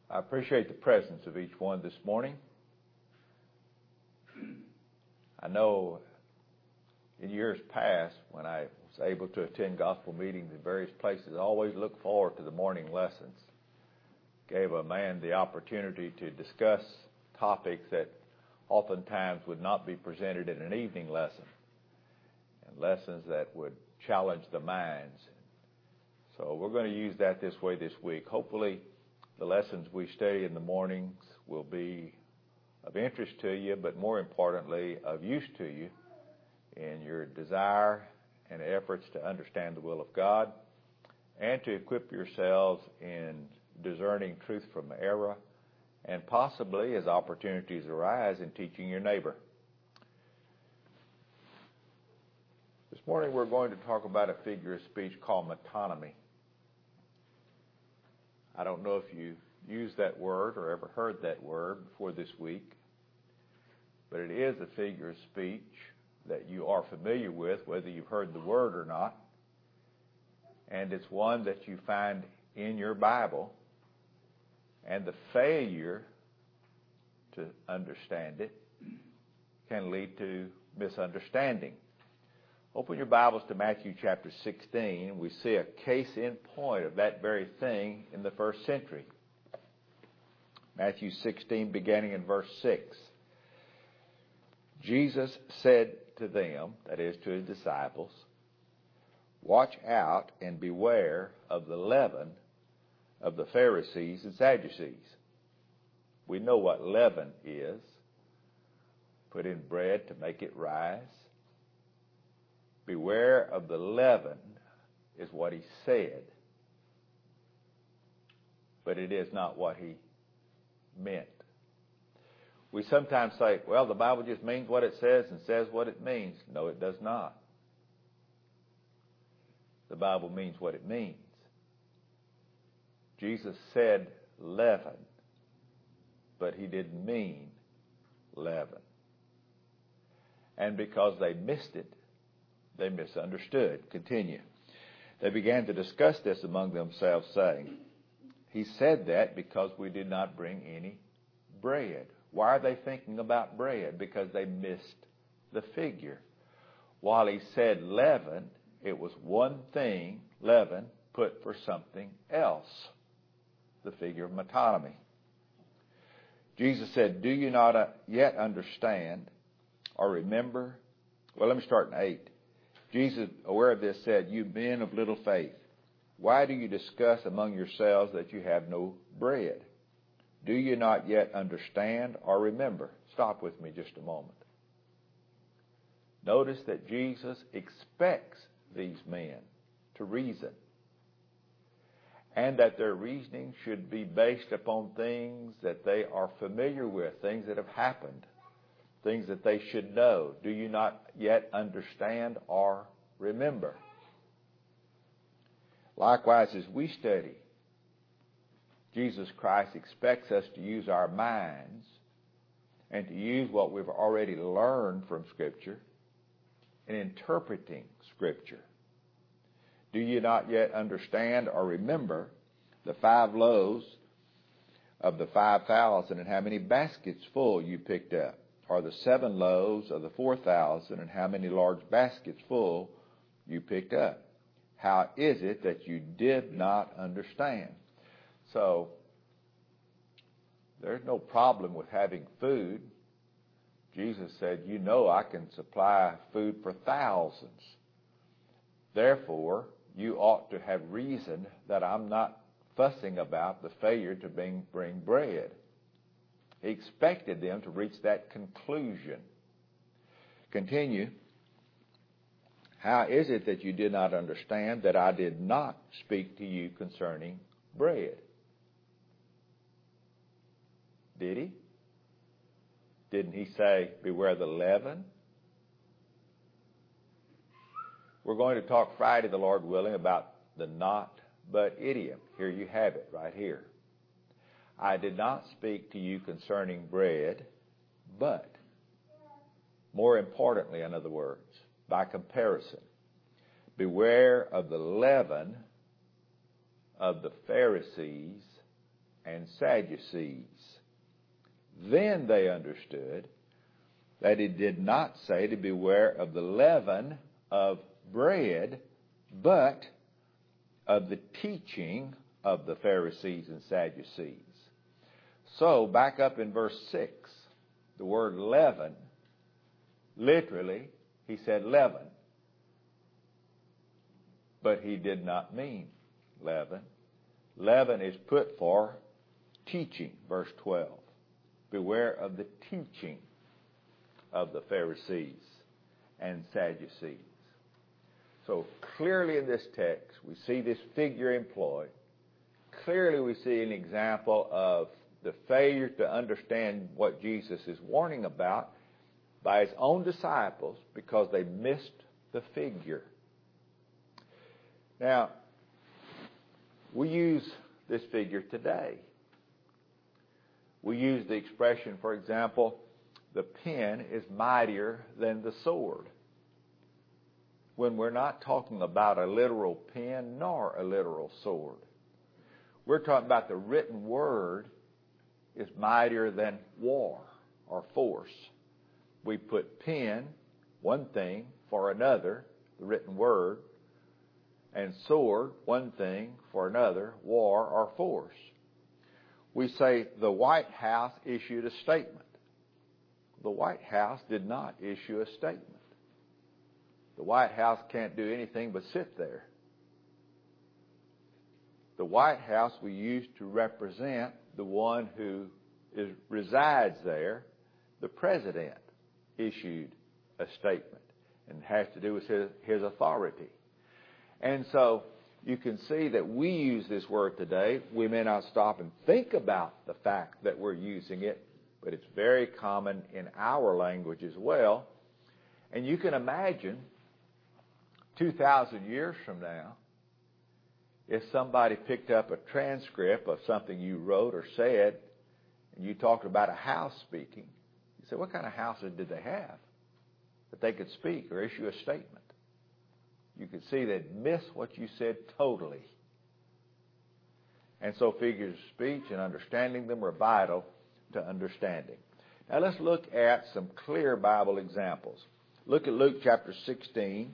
I appreciate the presence of each one this morning. I know in years past, when I was able to attend gospel meetings in various places, I always looked forward to the morning lessons. Gave a man the opportunity to discuss topics that oftentimes would not be presented in an evening lesson, and lessons that would challenge the minds. So we're going to use that this way this week. Hopefully the lessons we study in the mornings will be of interest to you, but more importantly, of use to you in your desire and efforts to understand the will of God and to equip yourselves in discerning truth from error and possibly, as opportunities arise, in teaching your neighbor. This morning we're going to talk about a figure of speech called metonymy. I don't know if you used that word or ever heard that word before this week, but it is a figure of speech that you are familiar with, whether you've heard the word or not, and it's one that you find in your Bible, and the failure to understand it can lead to misunderstanding. Open your Bibles to Matthew chapter 16. We see a case in point of that very thing in the first century. Matthew 16, beginning in verse 6. Jesus said to them, that is to his disciples, "Watch out and beware of the leaven of the Pharisees and Sadducees." We know what leaven is. Put in bread to make it rise. Beware of the leaven is what he said, but it is not what he meant. We sometimes say, well, the Bible just means what it says and says what it means. No, it does not. The Bible means what it means. Jesus said leaven, but he didn't mean leaven. And because they missed it, they misunderstood. Continue. They began to discuss this among themselves, saying, "He said that because we did not bring any bread." Why are they thinking about bread? Because they missed the figure. While he said leaven, it was one thing, leaven, put for something else, the figure of metonymy. Jesus said, "Do you not yet understand or remember?" Well, let me start in 8. Jesus, aware of this, said, "You men of little faith, why do you discuss among yourselves that you have no bread? Do you not yet understand or remember?" Stop with me just a moment. Notice that Jesus expects these men to reason, and that their reasoning should be based upon things that they are familiar with, things that have happened, things that they should know. Do you not yet understand or remember? Likewise, as we study, Jesus Christ expects us to use our minds and to use what we've already learned from Scripture in interpreting Scripture. Do you not yet understand or remember the 5 loaves of the 5,000 and how many baskets full you picked up? Or the 7 loaves of the 4,000 and how many large baskets full you picked up? How is it that you did not understand? So, there's no problem with having food. Jesus said, "You know I can supply food for thousands. Therefore, you ought to have reason that I'm not fussing about the failure to bring bread." He expected them to reach that conclusion. Continue. "How is it that you did not understand that I did not speak to you concerning bread?" Did he? Didn't he say, "Beware the leaven"? We're going to talk Friday, the Lord willing, about the not but idiom. Here you have it right here. "I did not speak to you concerning bread, but," more importantly, in other words, by comparison, "beware of the leaven of the Pharisees and Sadducees. Then they understood that he did not say to beware of the leaven of bread, but of the teaching of the Pharisees and Sadducees. So, back up in verse 6, the word leaven, literally, he said leaven. But he did not mean leaven. Leaven is put for teaching, verse 12. Beware of the teaching of the Pharisees and Sadducees. So clearly in this text, we see this figure employed. Clearly we see an example of the failure to understand what Jesus is warning about by his own disciples because they missed the figure. Now, we use this figure today. We use the expression, for example, the pen is mightier than the sword, when we're not talking about a literal pen nor a literal sword. We're talking about the written word is mightier than war or force. We put pen, one thing, for another, the written word, and sword, one thing, for another, war or force. We say the White House issued a statement. The White House did not issue a statement. The White House can't do anything but sit there. The White House we use to represent the one who resides there. The president issued a statement, and it has to do with his authority. And so you can see that we use this word today. We may not stop and think about the fact that we're using it, but it's very common in our language as well. And you can imagine 2,000 years from now, if somebody picked up a transcript of something you wrote or said, and you talked about a house speaking, you say, what kind of houses did they have that they could speak or issue a statement? You could see they'd miss what you said totally. And so figures of speech and understanding them are vital to understanding. Now let's look at some clear Bible examples. Look at Luke chapter 16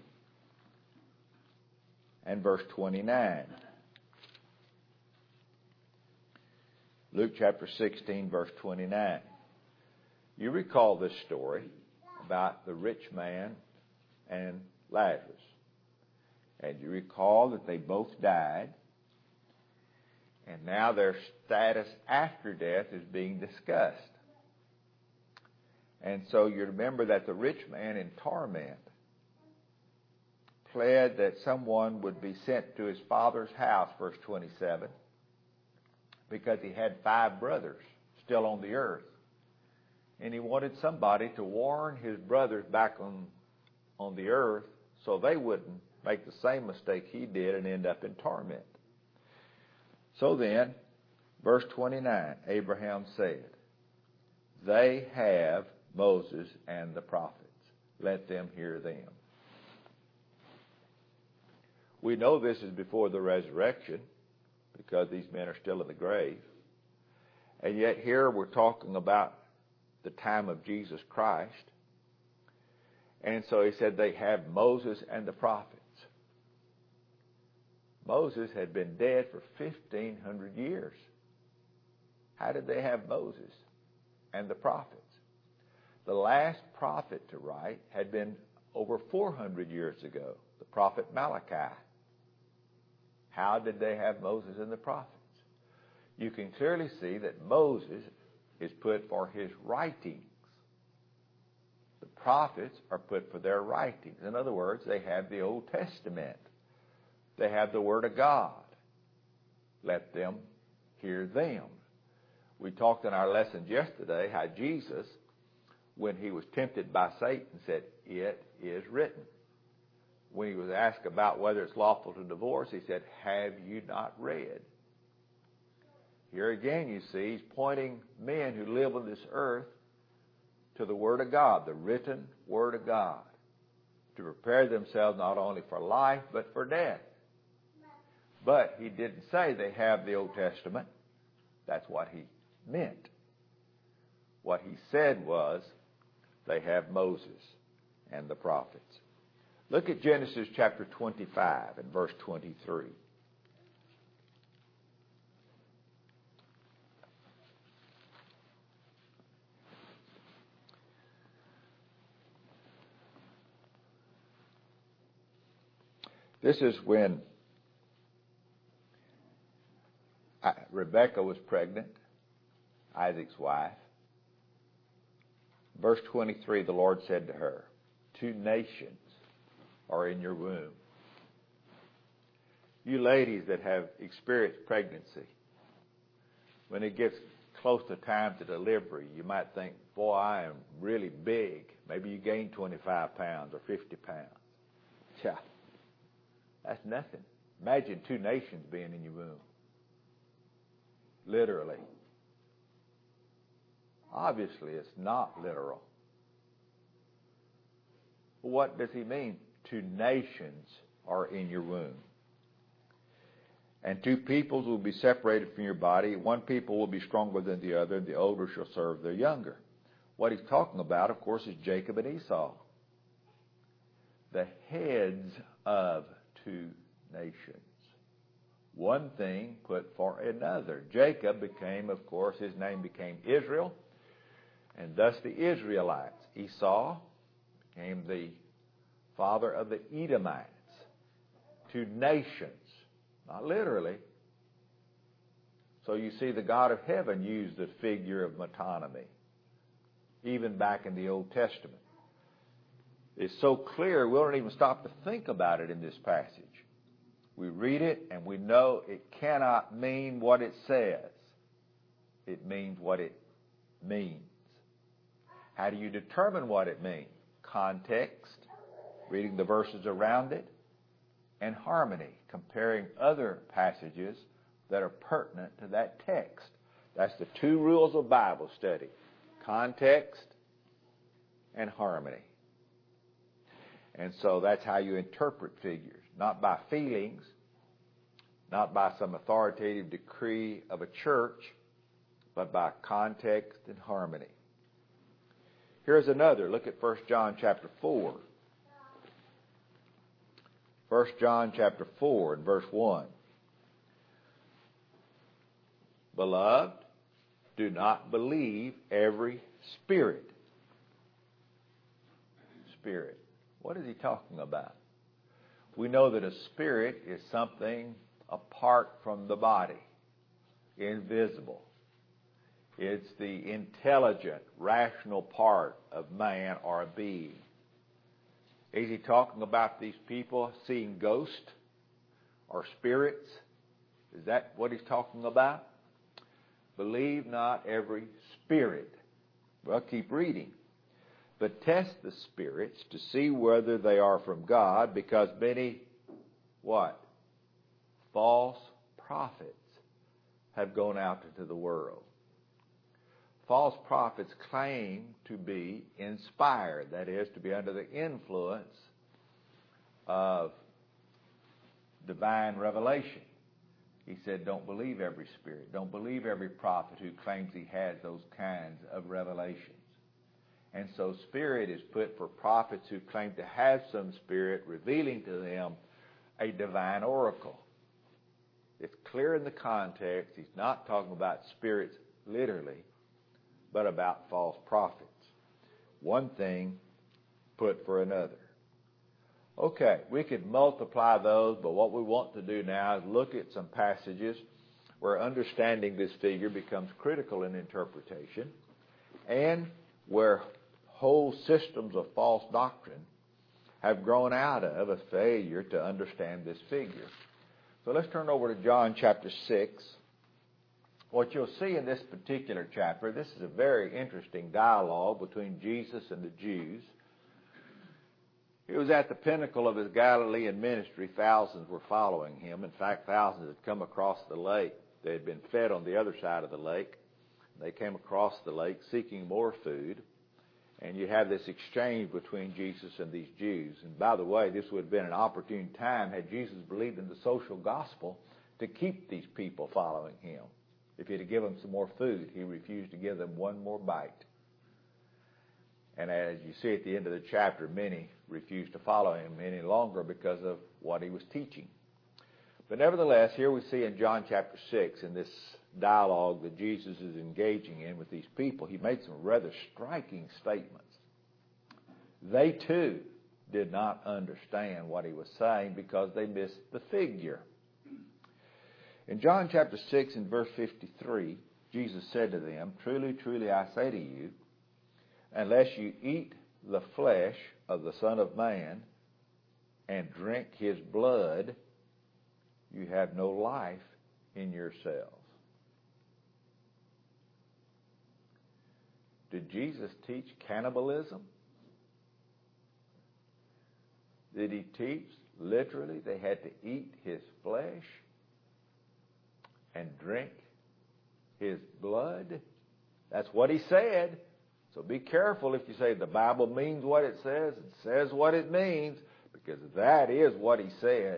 and verse 29. Luke chapter 16, verse 29. You recall this story about the rich man and Lazarus. And you recall that they both died. And now their status after death is being discussed. And so you remember that the rich man in torment pled that someone would be sent to his father's house, verse 27, because he had 5 brothers still on the earth. And he wanted somebody to warn his brothers back on the earth so they wouldn't make the same mistake he did and end up in torment. So then, verse 29, Abraham said, they have Moses and the prophets. Let them hear them. We know this is before the resurrection because these men are still in the grave. And yet here we're talking about the time of Jesus Christ. And so he said they have Moses and the prophets. Moses had been dead for 1,500 years. How did they have Moses and the prophets? The last prophet to write had been over 400 years ago, the prophet Malachi. How did they have Moses and the prophets? You can clearly see that Moses is put for his writings. The prophets are put for their writings. In other words, they have the Old Testament. They have the Word of God. Let them hear them. We talked in our lessons yesterday how Jesus, when he was tempted by Satan, said, it is written. When he was asked about whether it's lawful to divorce, he said, have you not read? Here again, you see, he's pointing men who live on this earth to the Word of God, the written Word of God, to prepare themselves not only for life, but for death. But he didn't say they have the Old Testament. That's what he meant. What he said was, they have Moses and the prophets. Look at Genesis chapter 25 and verse 23. This is when Rebekah was pregnant, Isaac's wife. Verse 23, the Lord said to her, 2 nations are in your womb. You ladies that have experienced pregnancy, when it gets close to time to delivery, you might think, boy, I am really big. Maybe you gain 25 pounds or 50 pounds. Yeah, that's nothing. Imagine 2 nations being in your womb. Literally. Obviously, it's not literal. What does he mean? 2 nations are in your womb. And 2 peoples will be separated from your body. 1 people will be stronger than the other, and the older shall serve their younger. What he's talking about, of course, is Jacob and Esau, the heads of 2 nations. One thing put for another. Jacob became, of course, his name became Israel, and thus the Israelites. Esau became the father of the Edomites. 2 nations, not literally. So you see, the God of heaven used the figure of metonymy, even back in the Old Testament. It's so clear, we don't even stop to think about it in this passage. We read it and we know it cannot mean what it says. It means what it means. How do you determine what it means? Context, reading the verses around it, and harmony, comparing other passages that are pertinent to that text. That's the 2 rules of Bible study: context and harmony. And so that's how you interpret figures. Not by feelings, not by some authoritative decree of a church, but by context and harmony. Here's another. Look at 1 John chapter 4. 1 John chapter 4 and verse 1. Beloved, do not believe every spirit. Spirit. What is he talking about? We know that a spirit is something apart from the body, invisible. It's the intelligent, rational part of man or a being. Is he talking about these people seeing ghosts or spirits? Is that what he's talking about? Believe not every spirit. Well, keep reading. But test the spirits to see whether they are from God, because many, what? False prophets have gone out into the world. False prophets claim to be inspired, that is, to be under the influence of divine revelation. He said, don't believe every spirit. Don't believe every prophet who claims he has those kinds of revelations. And so spirit is put for prophets who claim to have some spirit revealing to them a divine oracle. It's clear in the context. He's not talking about spirits literally, but about false prophets. One thing put for another. Okay, we could multiply those, but what we want to do now is look at some passages where understanding this figure becomes critical in interpretation, and where whole systems of false doctrine have grown out of a failure to understand this figure. So let's turn over to John chapter 6. What you'll see in this particular chapter, this is a very interesting dialogue between Jesus and the Jews. He was at the pinnacle of his Galilean ministry. Thousands were following him. In fact, thousands had come across the lake. They had been fed on the other side of the lake. They came across the lake seeking more food. And you have this exchange between Jesus and these Jews. And by the way, this would have been an opportune time, had Jesus believed in the social gospel, to keep these people following him. If he'd have given them some more food, he refused to give them one more bite. And as you see at the end of the chapter, many refused to follow him any longer because of what he was teaching. But nevertheless, here we see in John chapter 6, in this dialogue that Jesus is engaging in with these people, he made some rather striking statements. They too did not understand what he was saying because they missed the figure. In John chapter 6 and verse 53, Jesus said to them, "Truly, truly, I say to you, unless you eat the flesh of the Son of Man and drink his blood, you have no life in yourselves." Did Jesus teach cannibalism? Did he teach literally they had to eat his flesh and drink his blood? That's what he said. So be careful if you say the Bible means what it says what it means, because that is what he said.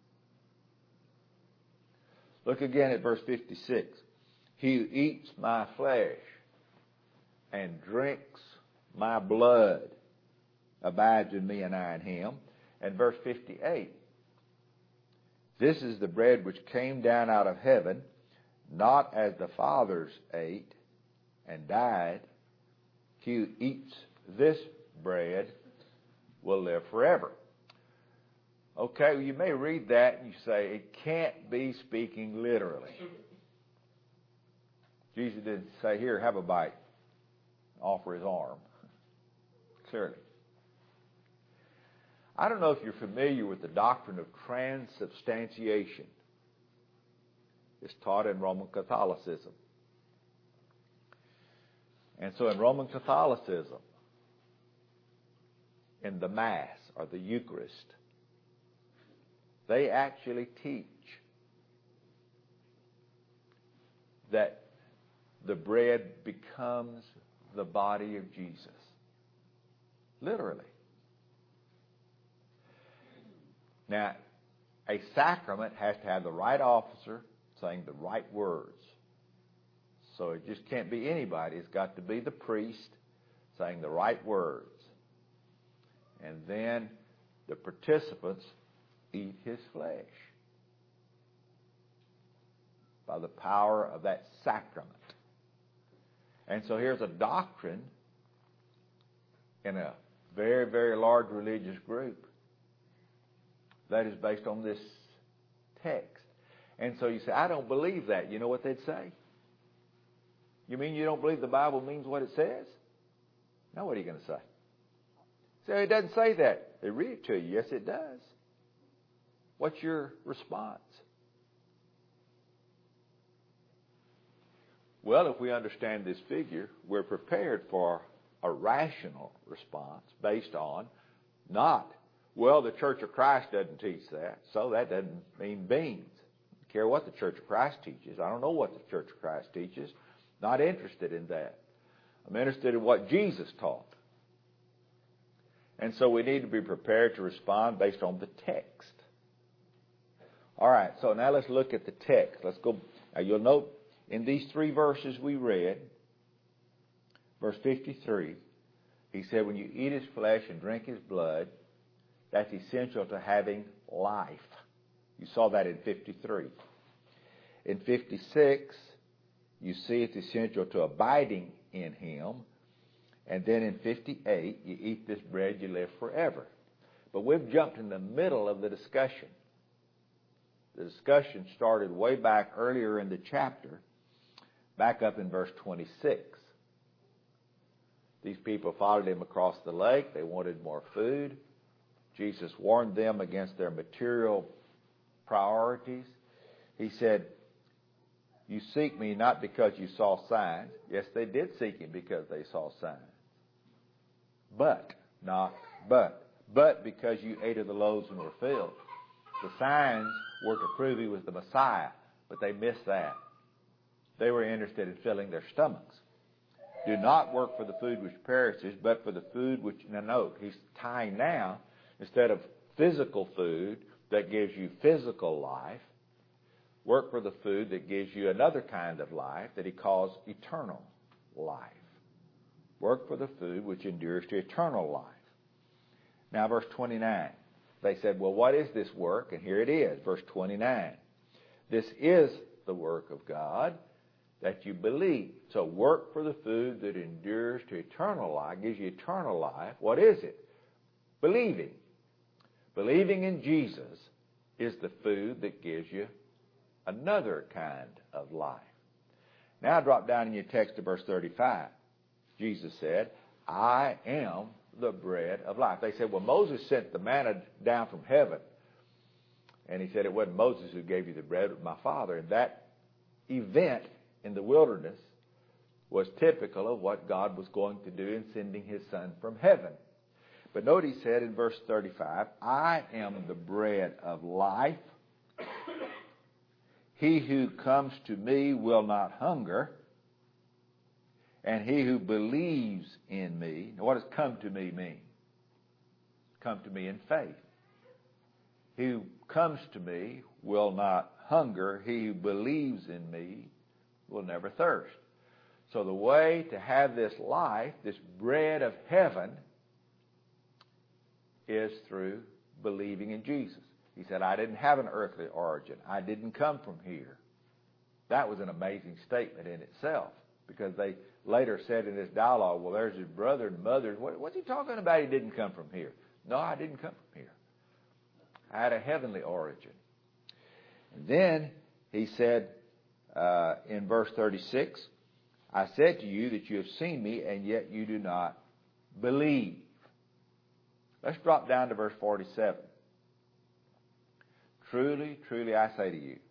Look again at verse 56. "He who eats my flesh and drinks my blood abides in me and I in him." And verse 58. "This is the bread which came down out of heaven, not as the fathers ate and died. He who eats this bread will live forever." Okay, well, you may read that and you say, it can't be speaking literally. Jesus didn't say, "Here, have a bite," offer his arm. Clearly. I don't know if you're familiar with the doctrine of transubstantiation. It's taught in Roman Catholicism. And so in Roman Catholicism, in the Mass or the Eucharist, they actually teach that the bread becomes the body of Jesus. Literally. Now, a sacrament has to have the right officer saying the right words. So it just can't be anybody. It's got to be the priest saying the right words. And then the participants eat his flesh by the power of that sacrament. And so here's a doctrine in a very, very large religious group that is based on this text. And so you say, "I don't believe that." You know what they'd say? "You mean you don't believe the Bible means what it says?" Now what are you going to say? Say, "It doesn't say that." They read it to you. Yes, it does. What's your response? Well, if we understand this figure, we're prepared for a rational response based on not, "Well, the Church of Christ doesn't teach that, so that doesn't mean beans." I don't care what the Church of Christ teaches. I don't know what the Church of Christ teaches. Not interested in that. I'm interested in what Jesus taught. And so we need to be prepared to respond based on the text. All right, so now let's look at the text. Let's go. Now you'll note in these three verses we read, verse 53, he said, "When you eat his flesh and drink his blood," that's essential to having life. You saw that in 53. In 56, you see it's essential to abiding in him. And then in 58, you eat this bread, you live forever. But we've jumped in the middle of the discussion. The discussion started way back earlier in the chapter, back up in verse 26. These people followed him across the lake. They wanted more food. Jesus warned them against their material priorities. He said, "You seek me not because you saw signs." Yes, they did seek him because they saw signs. But because you ate of the loaves and were filled. The signs were to prove he was the Messiah, but they missed that. They were interested in filling their stomachs. "Do not work for the food which perishes, but for the food which," now note, he's tying now, instead of physical food that gives you physical life, Work for the food that gives you another kind of life that he calls eternal life. Work for the food which endures to eternal life. Now, verse 29. They said, well, what is this work? And here it is, verse 29. This is the work of God, that you believe. So work for the food that endures to eternal life, gives you eternal life. What is it? Believing. Believing in Jesus is the food that gives you another kind of life. Now drop down in your text to verse 35. Jesus said, I am the bread of life. They said, well, Moses sent the manna down from heaven. And he said, it wasn't Moses who gave you the bread, but my Father. And that event in the wilderness was typical of what God was going to do in sending his Son from heaven. But note he said in verse 35, I am the bread of life. He who comes to me will not hunger, and he who believes in me. Now, what does come to me mean? Come to me in faith. He who comes to me will not hunger. He who believes in me will never thirst. So the way to have this life, this bread of heaven, is through believing in Jesus. He said, I didn't have an earthly origin. I didn't come from here. That was an amazing statement in itself, because they later said in this dialogue, well, there's his brother and mother. What's he talking about? He didn't come from here. No, I didn't come from here. I had a heavenly origin. And then he said in verse 36, I said to you that you have seen me, and yet you do not believe. Let's drop down to verse 47. Truly, truly, I say to you,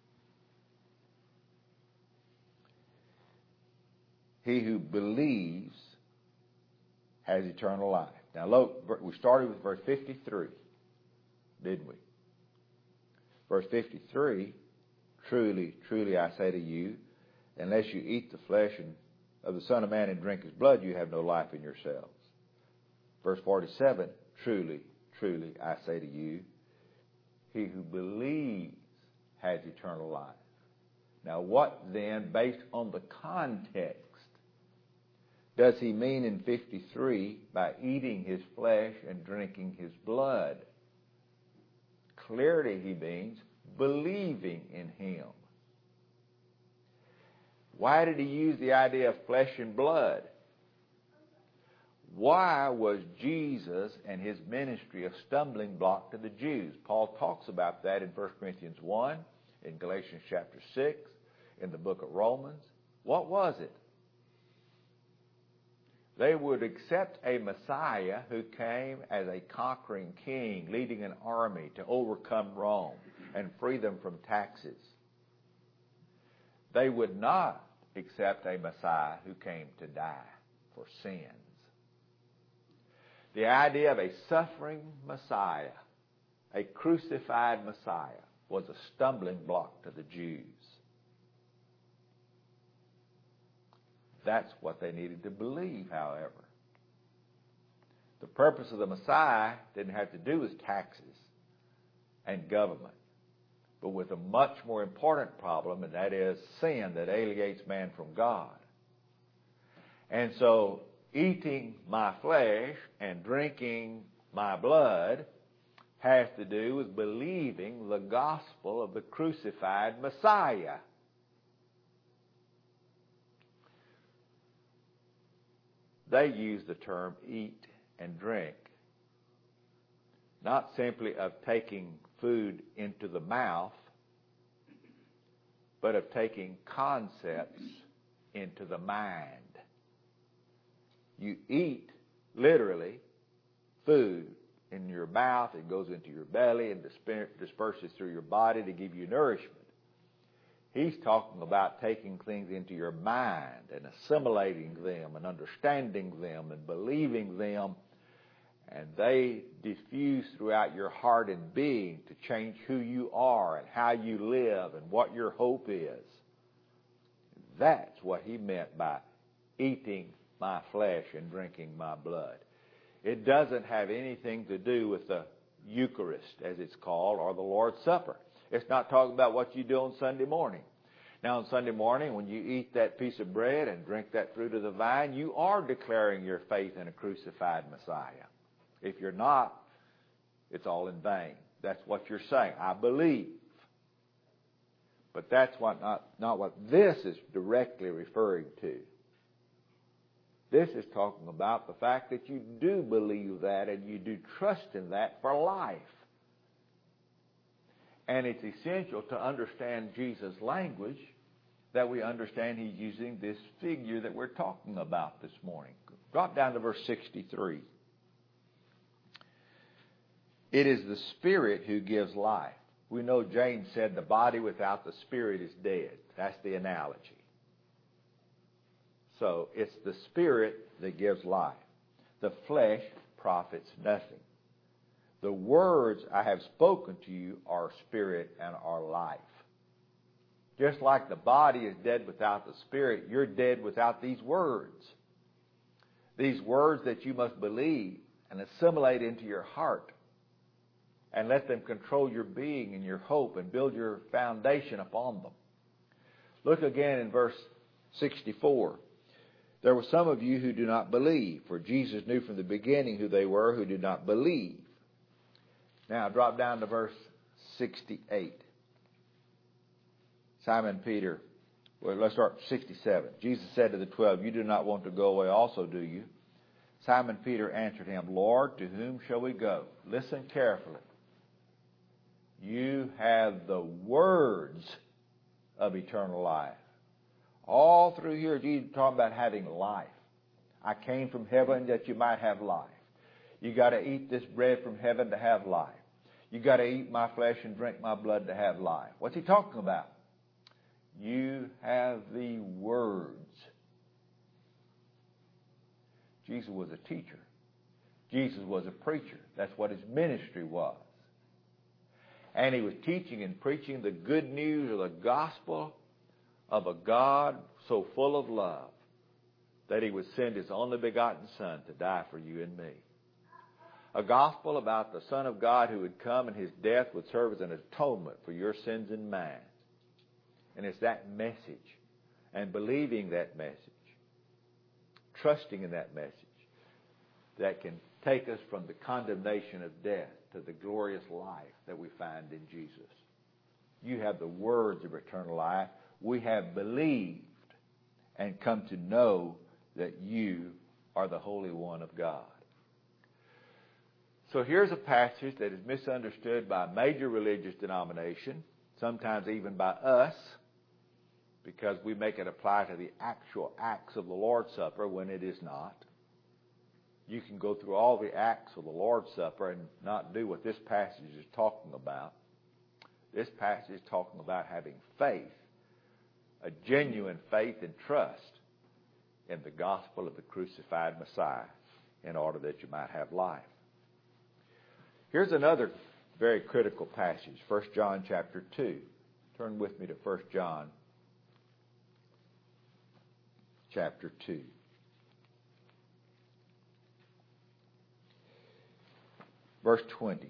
he who believes has eternal life. Now, look, we started with verse 53, didn't we? Verse 53, truly, truly, I say to you, unless you eat the flesh of the Son of Man and drink his blood, you have no life in yourselves. Verse 47, truly, truly, I say to you, he who believes has eternal life. Now, what then, based on the context, does he mean in 53 by eating his flesh and drinking his blood? Clearly he means believing in him. Why did he use the idea of flesh and blood? Why was Jesus and his ministry a stumbling block to the Jews? Paul talks about that in 1 Corinthians 1, in Galatians chapter 6, in the book of Romans. What was it? They would accept a Messiah who came as a conquering king, leading an army to overcome Rome and free them from taxes. They would not accept a Messiah who came to die for sins. The idea of a suffering Messiah, a crucified Messiah, was a stumbling block to the Jews. That's what they needed to believe, however. The purpose of the Messiah didn't have to do with taxes and government, but with a much more important problem, and that is sin that alienates man from God. And so, eating my flesh and drinking my blood has to do with believing the gospel of the crucified Messiah. They use the term eat and drink, not simply of taking food into the mouth, but of taking concepts into the mind. You eat, literally, food in your mouth. It goes into your belly and disperses through your body to give you nourishment. He's talking about taking things into your mind and assimilating them and understanding them and believing them. And they diffuse throughout your heart and being to change who you are and how you live and what your hope is. That's what he meant by eating my flesh and drinking my blood. It doesn't have anything to do with the Eucharist, as it's called, or the Lord's Supper. It's not talking about what you do on Sunday morning. Now, on Sunday morning, when you eat that piece of bread and drink that fruit of the vine, you are declaring your faith in a crucified Messiah. If you're not, it's all in vain. That's what you're saying. I believe. But that's not what this is directly referring to. This is talking about the fact that you do believe that and you do trust in that for life. And it's essential to understand Jesus' language that we understand he's using this figure that we're talking about this morning. Drop down to verse 63. It is the Spirit who gives life. We know James said the body without the Spirit is dead. That's the analogy. So it's the Spirit that gives life. The flesh profits nothing. The words I have spoken to you are spirit and are life. Just like the body is dead without the Spirit, you're dead without these words. These words that you must believe and assimilate into your heart and let them control your being and your hope and build your foundation upon them. Look again in verse 64. There were some of you who do not believe, for Jesus knew from the beginning who they were who did not believe. Now drop down to verse 68. Simon Peter, well, let's start 67. Jesus said to the 12, you do not want to go away also, do you? Simon Peter answered him, Lord, to whom shall we go? Listen carefully. You have the words of eternal life. All through here, Jesus is talking about having life. I came from heaven that you might have life. You got to eat this bread from heaven to have life. You got to eat my flesh and drink my blood to have life. What's he talking about? You have the words. Jesus was a teacher. Jesus was a preacher. That's what his ministry was. And he was teaching and preaching the good news of the gospel of a God so full of love that he would send his only begotten Son to die for you and me. A gospel about the Son of God who would come and his death would serve as an atonement for your sins and mine. And it's that message and believing that message, trusting in that message, that can take us from the condemnation of death to the glorious life that we find in Jesus. You have the words of eternal life. We have believed and come to know that you are the Holy One of God. So here's a passage that is misunderstood by a major religious denomination, sometimes even by us, because we make it apply to the actual acts of the Lord's Supper when it is not. You can go through all the acts of the Lord's Supper and not do what this passage is talking about. This passage is talking about having faith, a genuine faith and trust in the gospel of the crucified Messiah in order that you might have life. Here's another very critical passage, 1 John chapter 2. Turn with me to 1 John chapter 2. Verse 20.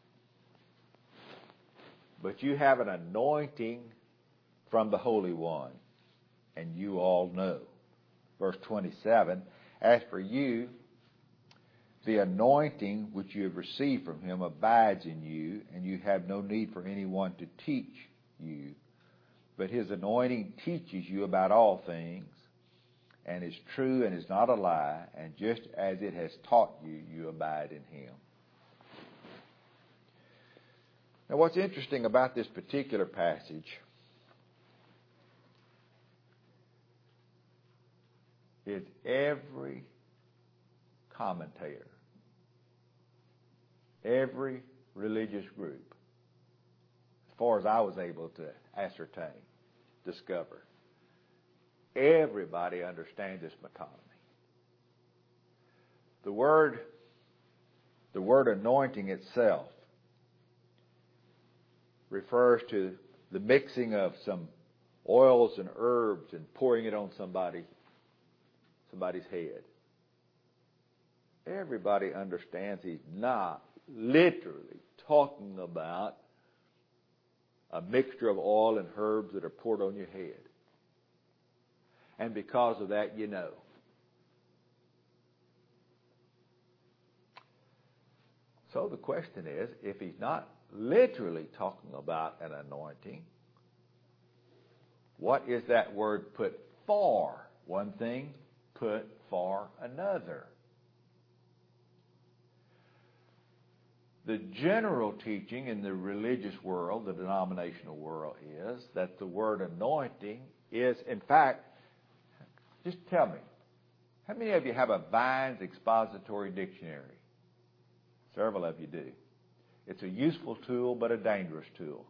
But you have an anointing from the Holy One, and you all know. Verse 27. As for you, the anointing which you have received from him abides in you, and you have no need for anyone to teach you. But his anointing teaches you about all things, and is true and is not a lie, and just as it has taught you, you abide in him. Now, what's interesting about this particular passage is every commentator, every religious group, as far as I was able to ascertain, discover, everybody understands this metonymy. The word anointing itself refers to the mixing of some oils and herbs and pouring it on somebody's head. Everybody understands he's not literally talking about a mixture of oil and herbs that are poured on your head. And because of that, you know. So the question is, if he's not literally talking about an anointing, what is that word put for? One thing, put for another. The general teaching in the religious world, the denominational world, is that the word anointing is, in fact, just tell me, how many of you have a Vine's Expository Dictionary? Several of you do. It's a useful tool, but a dangerous tool.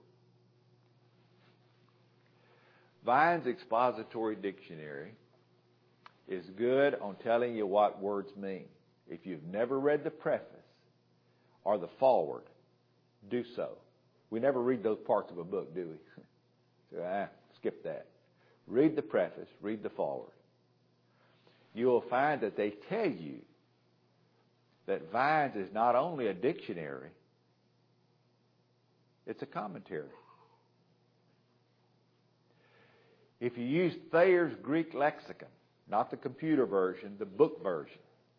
Vine's Expository Dictionary is good on telling you what words mean. If you've never read the preface or the foreword, do so. We never read those parts of a book, do we? So, skip that. Read the preface, read the foreword. You will find that they tell you that Vine's is not only a dictionary, it's a commentary. If you use Thayer's Greek lexicon, not the computer version, the book version.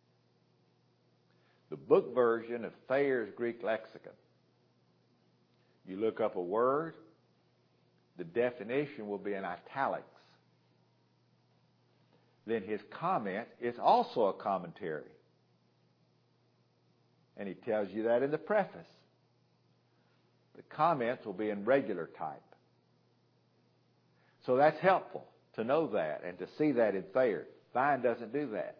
The book version of Thayer's Greek lexicon. You look up a word, the definition will be in italics. Then his comment is also a commentary. And he tells you that in the preface. The comments will be in regular type. So that's helpful to know that and to see that in Thayer. Vine doesn't do that.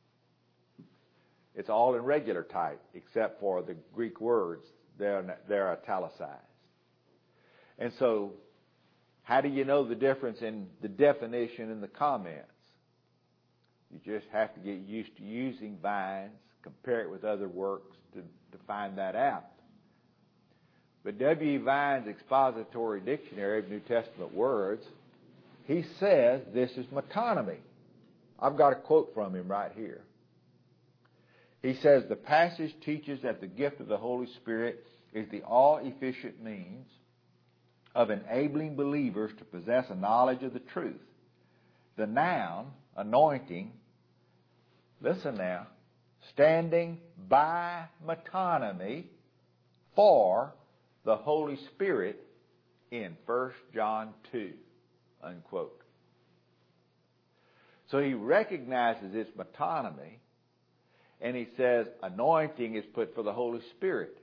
It's all in regular type except for the Greek words. They're italicized. And so, how do you know the difference in the definition and the comments? You just have to get used to using Vine's, compare it with other works to find that out. But W. Vine's Expository Dictionary of New Testament Words, he says this is metonymy. I've got a quote from him right here. He says, the passage teaches that the gift of the Holy Spirit is the all-efficient means of enabling believers to possess a knowledge of the truth. The noun, anointing, listen now, standing by metonymy for the Holy Spirit in 1 John 2, unquote. So he recognizes its metonymy, and he says anointing is put for the Holy Spirit.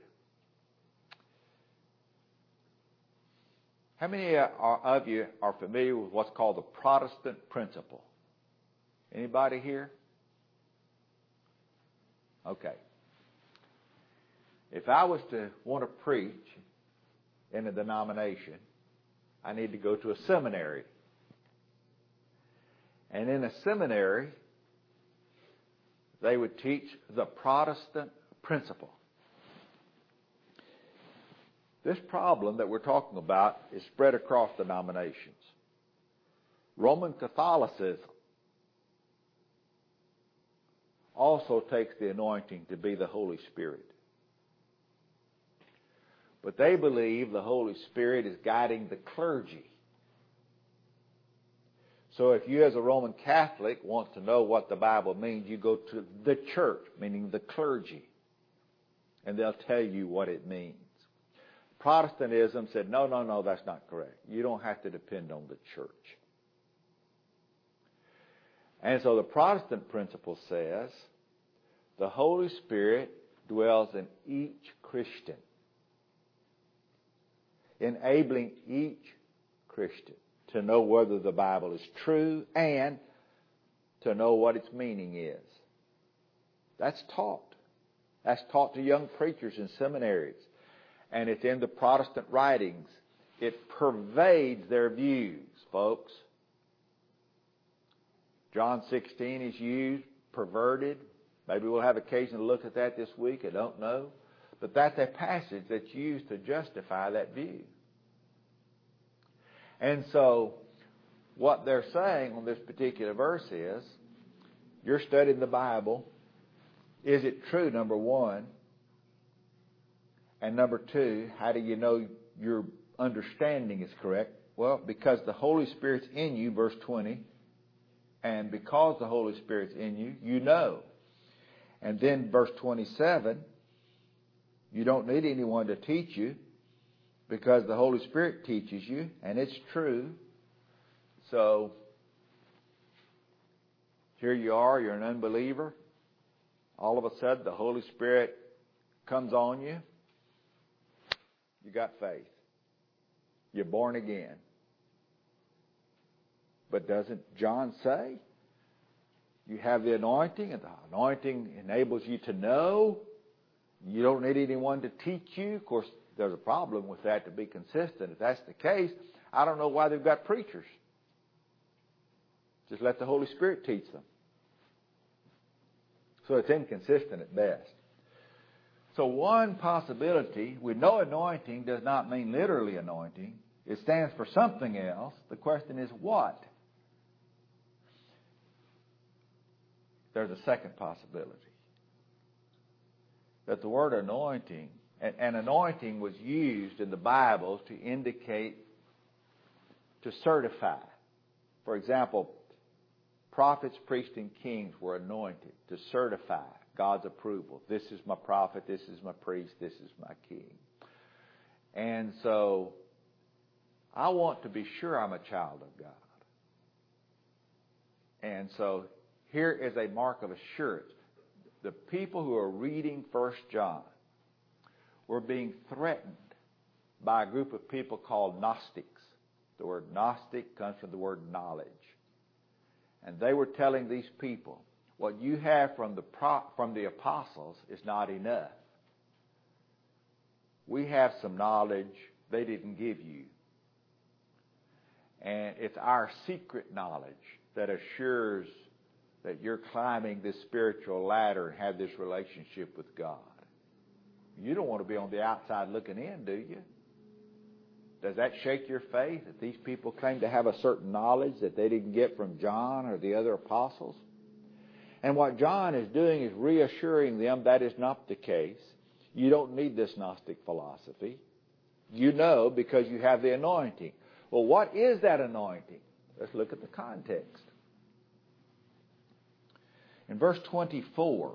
How many of you are familiar with what's called the Protestant principle? Anybody here? Okay. If I was to want to preach in a denomination, I need to go to a seminary. And in a seminary, they would teach the Protestant principle. This problem that we're talking about is spread across denominations. Roman Catholicism also takes the anointing to be the Holy Spirit. But they believe the Holy Spirit is guiding the clergy. So if you as a Roman Catholic want to know what the Bible means, you go to the church, meaning the clergy, and they'll tell you what it means. Protestantism said, no, that's not correct. You don't have to depend on the church. And so the Protestant principle says the Holy Spirit dwells in each Christian, enabling each Christian to know whether the Bible is true and to know what its meaning is. That's taught. That's taught to young preachers in seminaries. And it's in the Protestant writings. It pervades their views, folks. John 16 is used, perverted. Maybe we'll have occasion to look at that this week. I don't know. But that's a passage that's used to justify that view. And so what they're saying on this particular verse is, you're studying the Bible. Is it true, number one? And number two, how do you know you're understanding is correct? Well, because the Holy Spirit's in you, verse 20, and because the Holy Spirit's in you, you know. And then verse 27, you don't need anyone to teach you because the Holy Spirit teaches you, and it's true. So, here you are, you're an unbeliever. All of a sudden, the Holy Spirit comes on you. You got faith. You're born again. But doesn't John say you have the anointing, and the anointing enables you to know? You don't need anyone to teach you. Of course, there's a problem with that to be consistent. If that's the case, I don't know why they've got preachers. Just let the Holy Spirit teach them. So it's inconsistent at best. So one possibility, we know anointing does not mean literally anointing. It stands for something else. The question is what? There's a second possibility. That the word anointing, and anointing was used in the Bible to indicate, to certify. For example, prophets, priests, and kings were anointed to certify God's approval. This is my prophet, this is my priest, this is my king. And so, I want to be sure I'm a child of God. And so, here is a mark of assurance. The people who are reading 1 John were being threatened by a group of people called Gnostics. The word Gnostic comes from the word knowledge. And they were telling these people, what you have from the apostles is not enough. We have some knowledge they didn't give you. And it's our secret knowledge that assures that you're climbing this spiritual ladder and have this relationship with God. You don't want to be on the outside looking in, do you? Does that shake your faith that these people claim to have a certain knowledge that they didn't get from John or the other apostles? And what John is doing is reassuring them that is not the case. You don't need this Gnostic philosophy. You know because you have the anointing. Well, what is that anointing? Let's look at the context. In verse 24,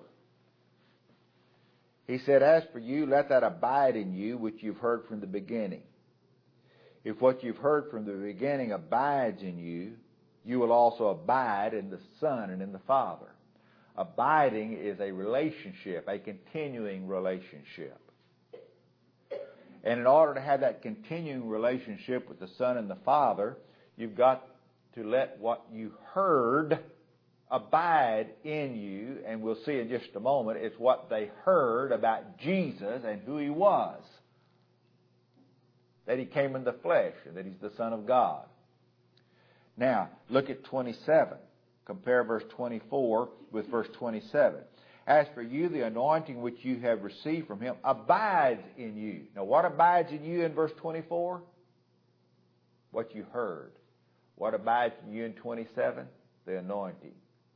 he said, "As for you, let that abide in you which you've heard from the beginning. If what you've heard from the beginning abides in you, you will also abide in the Son and in the Father." Abiding is a relationship, a continuing relationship. And in order to have that continuing relationship with the Son and the Father, you've got to let what you heard abide in you. And we'll see in just a moment, it's what they heard about Jesus and who He was. That He came in the flesh and that He's the Son of God. Now, look at 27. Compare verse 24 with verse 27. "As for you, the anointing which you have received from Him abides in you." Now, what abides in you in verse 24? What you heard. What abides in you in 27? The anointing.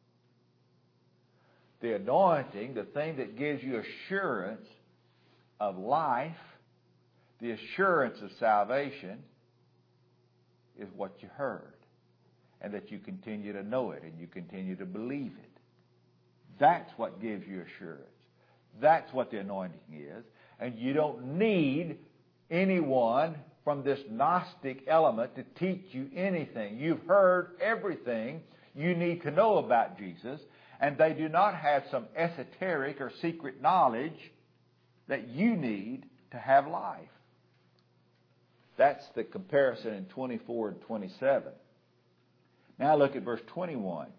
The anointing, the thing that gives you assurance of life, the assurance of salvation, is what you heard. And that you continue to know it and you continue to believe it. That's what gives you assurance. That's what the anointing is. And you don't need anyone from this Gnostic element to teach you anything. You've heard everything you need to know about Jesus, and they do not have some esoteric or secret knowledge that you need to have life. That's the comparison in 24 and 27. Now look at verse 21.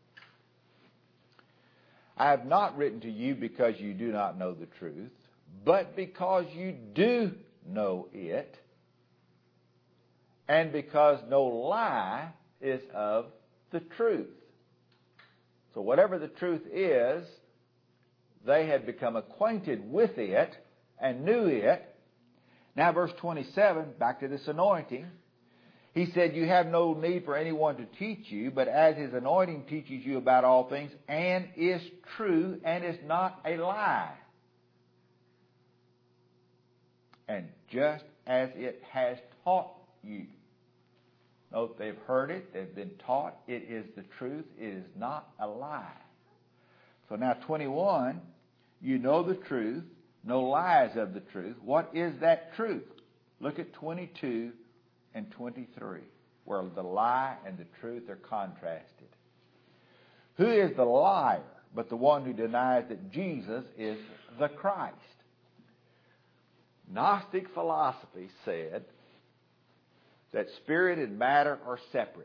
"I have not written to you because you do not know the truth, but because you do know it, and because no lie is of the truth." So whatever the truth is, they had become acquainted with it and knew it. Now verse 27, back to this anointing. He said, "You have no need for anyone to teach you, but as His anointing teaches you about all things, and is true, and is not a lie. And just as it has taught you. Note, they've heard it, they've been taught, it is the truth, it is not a lie. So now 21, you know the truth, no lies of the truth. What is that truth? Look at 22 and 23, where the lie and the truth are contrasted. Who is the liar but the one who denies that Jesus is the Christ? Gnostic philosophy said that spirit and matter are separate.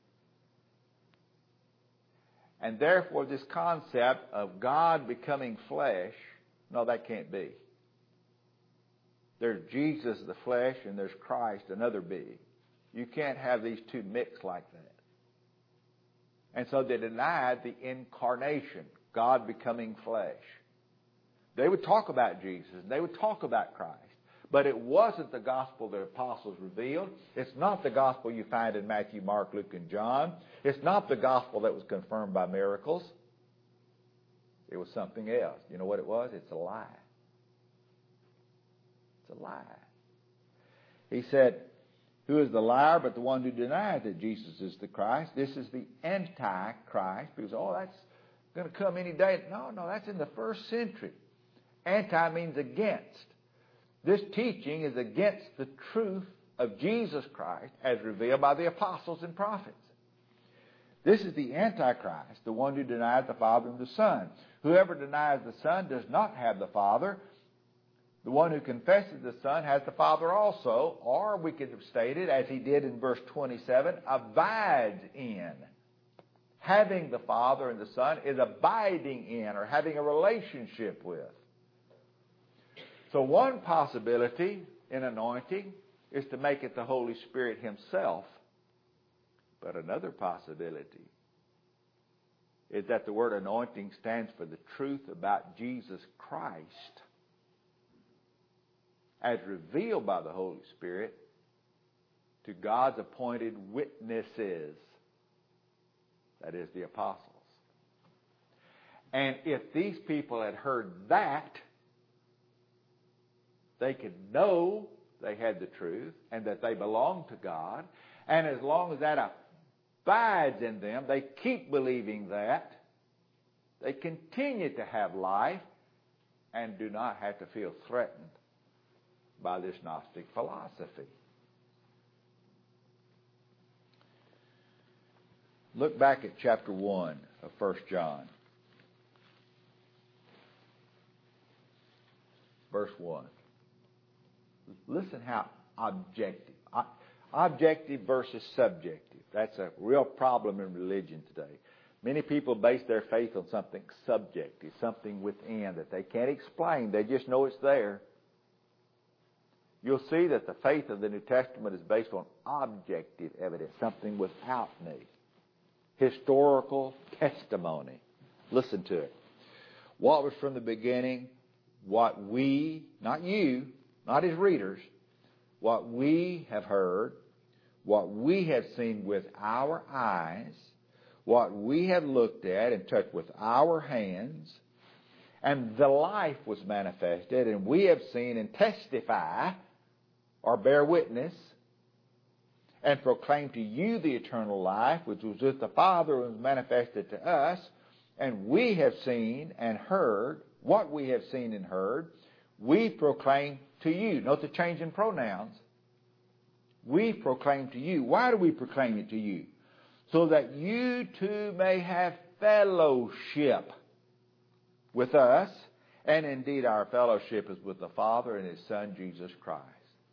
And therefore this concept of God becoming flesh, no, that can't be. There's Jesus the flesh and there's Christ another being. You can't have these two mixed like that. And so they denied the incarnation, God becoming flesh. They would talk about Jesus, and they would talk about Christ. But it wasn't the gospel the apostles revealed. It's not the gospel you find in Matthew, Mark, Luke, and John. It's not the gospel that was confirmed by miracles. It was something else. You know what it was? It's a lie. It's a lie. He said, who is the liar but the one who denies that Jesus is the Christ? This is the Antichrist. People say, that's going to come any day. No, that's in the first century. Anti means against. This teaching is against the truth of Jesus Christ as revealed by the apostles and prophets. This is the Antichrist, the one who denies the Father and the Son. Whoever denies the Son does not have the Father. The one who confesses the Son has the Father also, or we could have stated, as he did in verse 27, abides in. Having the Father and the Son is abiding in or having a relationship with. So one possibility in anointing is to make it the Holy Spirit himself. But another possibility is that the word anointing stands for the truth about Jesus Christ as revealed by the Holy Spirit to God's appointed witnesses, that is, the apostles. And if these people had heard that, they could know they had the truth and that they belonged to God. And as long as that abides in them, they keep believing that, they continue to have life and do not have to feel threatened by this Gnostic philosophy. Look back at chapter 1 of 1 John. Verse 1. Listen how objective. Objective versus subjective. That's a real problem in religion today. Many people base their faith on something subjective, something within that they can't explain. They just know it's there. You'll see that the faith of the New Testament is based on objective evidence, something without me. Historical testimony. Listen to it. What was from the beginning, what we, not you, not his readers, what we have heard, what we have seen with our eyes, what we have looked at and touched with our hands, and the life was manifested, and we have seen and testify, or bear witness, and proclaim to you the eternal life, which was with the Father and was manifested to us, and we have seen and heard, what we have seen and heard, we proclaim to you. Note the change in pronouns. We proclaim to you. Why do we proclaim it to you? So that you too may have fellowship with us, and indeed our fellowship is with the Father and His Son, Jesus Christ.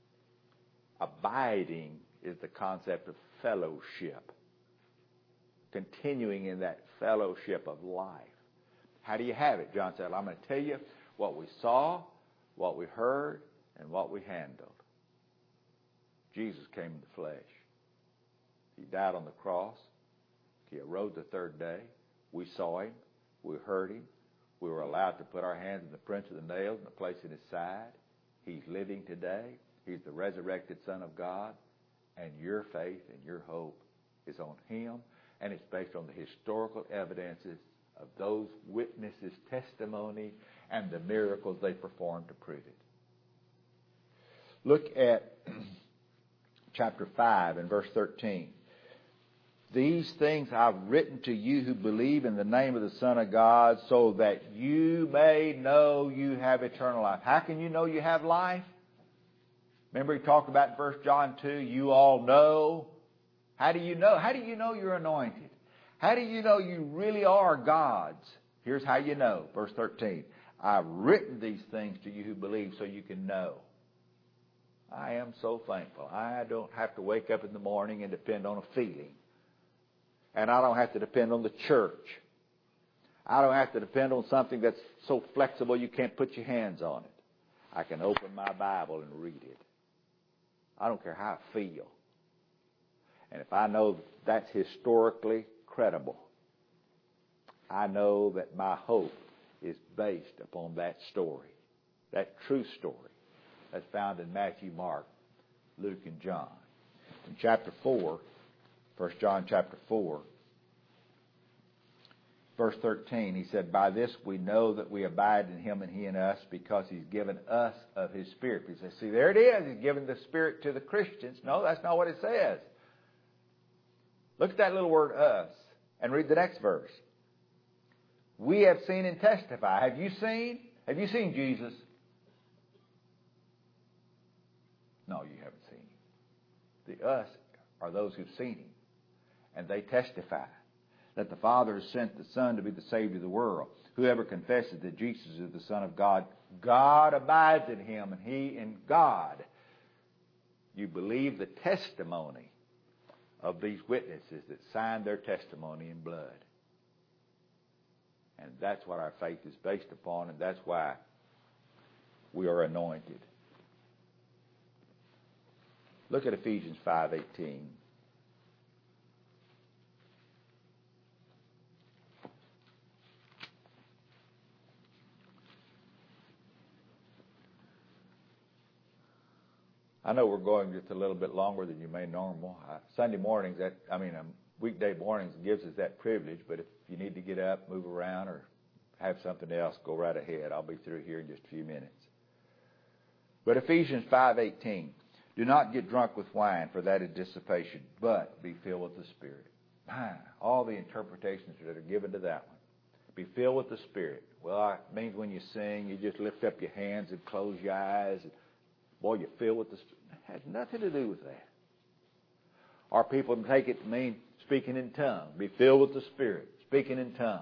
Abiding is the concept of fellowship. Continuing in that fellowship of life. How do you have it? John said, I'm going to tell you what we saw, what we heard, and what we handled. Jesus came in the flesh. He died on the cross. He arose the third day. We saw Him. We heard Him. We were allowed to put our hands in the prints of the nails and the place in His side. He's living today. He's the resurrected Son of God. And your faith and your hope is on Him. And it's based on the historical evidences of those witnesses' testimony and the miracles they performed to prove it. Look at chapter 5 and verse 13. These things I've written to you who believe in the name of the Son of God, so that you may know you have eternal life. How can you know you have life? Remember he talked about in 1 John 2, you all know. How do you know? How do you know you're anointed? How do you know you really are God's? Here's how you know. Verse 13. I've written these things to you who believe so you can know. I am so thankful. I don't have to wake up in the morning and depend on a feeling. And I don't have to depend on the church. I don't have to depend on something that's so flexible you can't put your hands on it. I can open my Bible and read it. I don't care how I feel. And if I know that's historically credible, I know that my hope is based upon that story, that true story that's found in Matthew, Mark, Luke, and John. In chapter 4, 1 John chapter 4, verse 13, he said, by this we know that we abide in him and he in us, because he's given us of his Spirit. He says, see, there it is. He's given the Spirit to the Christians. No, that's not what it says. Look at that little word, us, and read the next verse. We have seen and testify. Have you seen? Have you seen Jesus? No, you haven't seen him. The us are those who've seen him. And they testify that the Father has sent the Son to be the Savior of the world. Whoever confesses that Jesus is the Son of God, God abides in him and he in God. You believe the testimony of these witnesses that signed their testimony in blood. And that's what our faith is based upon, and that's why we are anointed. Look at Ephesians 5:18. I know we're going just a little bit longer than you may normal. Sunday mornings, weekday mornings gives us that privilege, but if you need to get up, move around, or have something else, go right ahead. I'll be through here in just a few minutes. But Ephesians 5:18, do not get drunk with wine, for that is dissipation, but be filled with the Spirit. All the interpretations that are given to that one. Be filled with the Spirit. Well, it means when you sing, you just lift up your hands and close your eyes. And, boy, you're filled with the Spirit. It has nothing to do with that. Or people take it to mean speaking in tongues. Be filled with the Spirit. Speaking in tongues.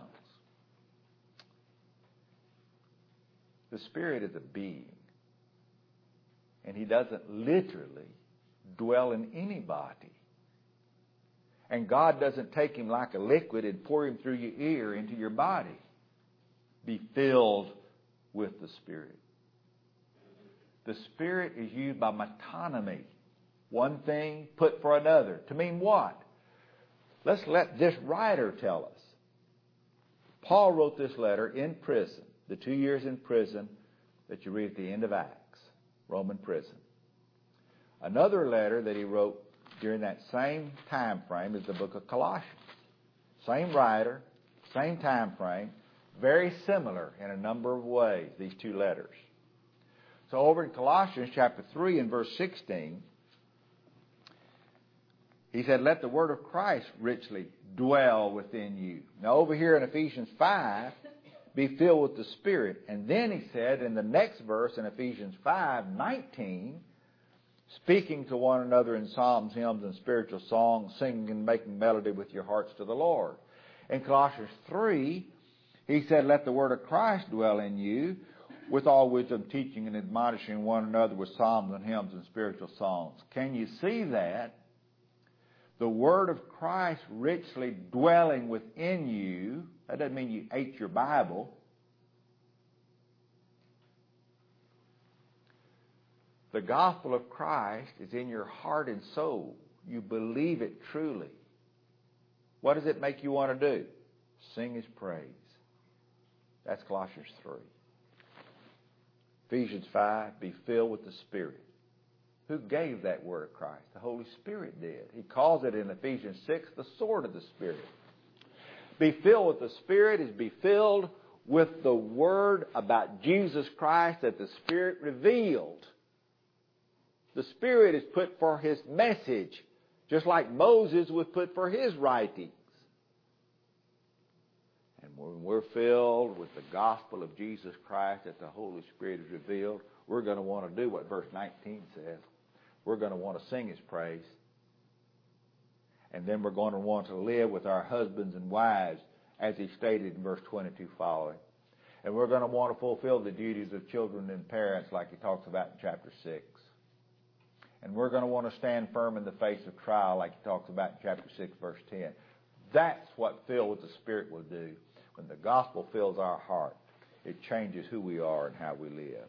The Spirit is a being. And he doesn't literally dwell in anybody. And God doesn't take him like a liquid and pour him through your ear into your body. Be filled with the Spirit. The Spirit is used by metonymy. One thing put for another. To mean what? Let's let this writer tell us. Paul wrote this letter in prison, the 2 years in prison that you read at the end of Acts. Roman prison. Another letter that he wrote during that same time frame is the book of Colossians. Same writer, same time frame, very similar in a number of ways, these two letters. So over in Colossians chapter 3 and verse 16, he said, let the word of Christ richly dwell within you. Now over here in Ephesians 5, be filled with the Spirit. And then he said in the next verse in Ephesians 5:19, speaking to one another in psalms, hymns, and spiritual songs, singing and making melody with your hearts to the Lord. In Colossians 3, he said, let the word of Christ dwell in you, with all wisdom, teaching and admonishing one another with psalms and hymns and spiritual songs. Can you see that? The word of Christ richly dwelling within you. That doesn't mean you ate your Bible. The gospel of Christ is in your heart and soul. You believe it truly. What does it make you want to do? Sing his praise. That's Colossians 3. Ephesians 5, be filled with the Spirit. Who gave that word of Christ? The Holy Spirit did. He calls it in Ephesians 6 the sword of the Spirit. Be filled with the Spirit is be filled with the word about Jesus Christ that the Spirit revealed The Spirit is put for His message, just like Moses was put for his writings. And when we're filled with the gospel of Jesus Christ, that the Holy Spirit is revealed, we're going to want to do what verse 19 says. We're going to want to sing His praise. And then we're going to want to live with our husbands and wives, as He stated in verse 22 following. And we're going to want to fulfill the duties of children and parents, like He talks about in chapter 6. And we're going to want to stand firm in the face of trial, like He talks about in chapter 6, verse 10. That's what filled with the Spirit will do. When the gospel fills our heart, it changes who we are and how we live.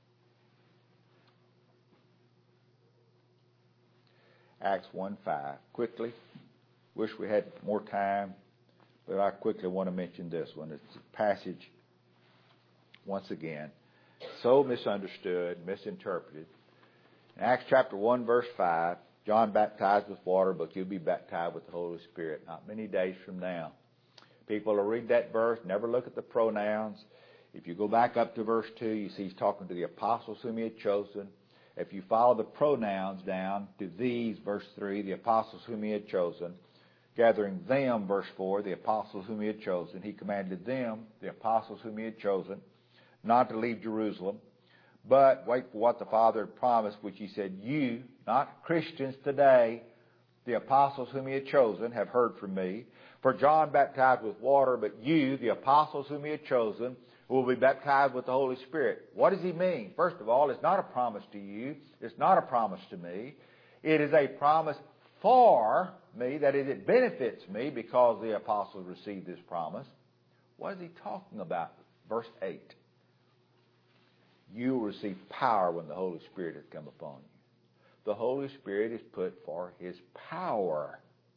Acts 1:5. Quickly. Wish we had more time, but I quickly want to mention this one. It's a passage, once again, so misunderstood, misinterpreted. In Acts chapter 1, verse 5, John baptized with water, but you'll be baptized with the Holy Spirit not many days from now. People will read that verse, never look at the pronouns. If you go back up to verse 2, you see He's talking to the apostles whom He had chosen. If you follow the pronouns down to these, verse 3, the apostles whom He had chosen, gathering them, verse 4, the apostles whom He had chosen, He commanded them, the apostles whom He had chosen, not to leave Jerusalem, but wait for what the Father had promised, which He said, you, not Christians today, the apostles whom He had chosen, have heard from me. For John baptized with water, but you, the apostles whom He had chosen, will be baptized with the Holy Spirit. What does He mean? First of all, it's not a promise to you. It's not a promise to me. It is a promise for me, that is, it benefits me because the apostles received this promise. What is He talking about? Verse 8. You will receive power when the Holy Spirit has come upon you. The Holy Spirit is put for His power.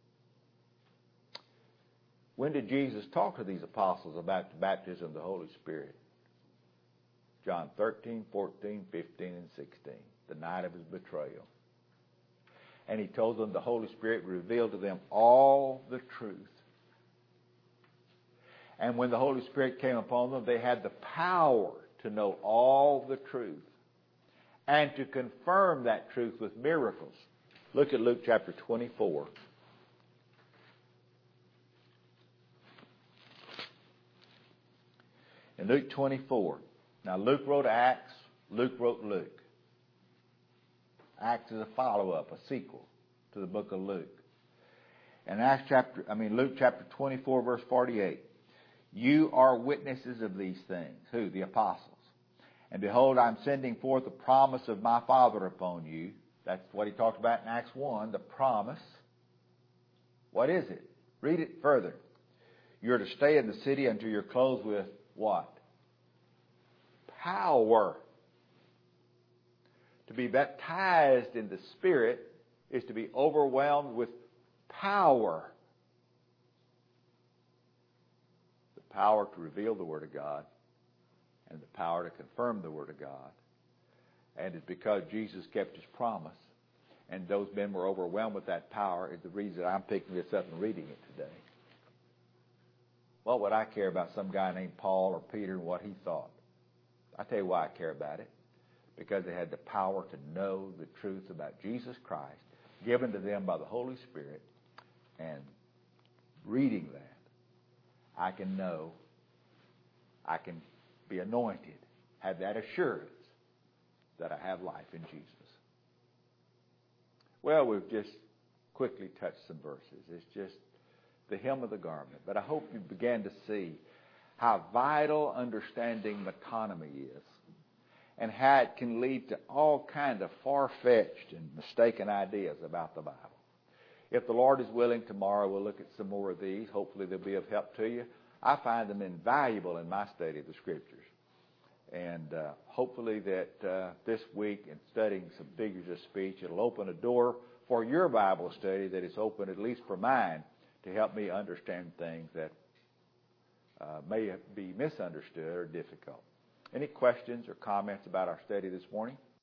When did Jesus talk to these apostles about the baptism of the Holy Spirit? John 13, 14, 15, and 16, the night of His betrayal. And He told them the Holy Spirit revealed to them all the truth. And when the Holy Spirit came upon them, they had the power to know all the truth and to confirm that truth with miracles. Look at Luke chapter 24. In Luke 24. Now Luke wrote Acts, Luke wrote Luke. Acts is a follow-up, a sequel to the book of Luke. In Luke chapter 24, verse 48. You are witnesses of these things. Who? The apostles. And behold, I'm sending forth the promise of my Father upon you. That's what He talked about in Acts 1, the promise. What is it? Read it further. You're to stay in the city until you're clothed with what? Power. To be baptized in the Spirit is to be overwhelmed with power. The power to reveal the Word of God and the power to confirm the Word of God. And it's because Jesus kept His promise and those men were overwhelmed with that power is the reason I'm picking this up and reading it today. What would I care about some guy named Paul or Peter and what he thought? I tell you why I care about it. Because they had the power to know the truth about Jesus Christ given to them by the Holy Spirit. And reading that, I can know, I can be anointed, have that assurance that I have life in Jesus. Well, we've just quickly touched some verses. It's just the hem of the garment. But I hope you began to see how vital understanding metonymy is and how it can lead to all kinds of far-fetched and mistaken ideas about the Bible. If the Lord is willing, tomorrow we'll look at some more of these. Hopefully they'll be of help to you. I find them invaluable in my study of the Scriptures. And hopefully that this week in studying some figures of speech, it'll open a door for your Bible study that is open at least for mine to help me understand things that may be misunderstood or difficult. Any questions or comments about our study this morning?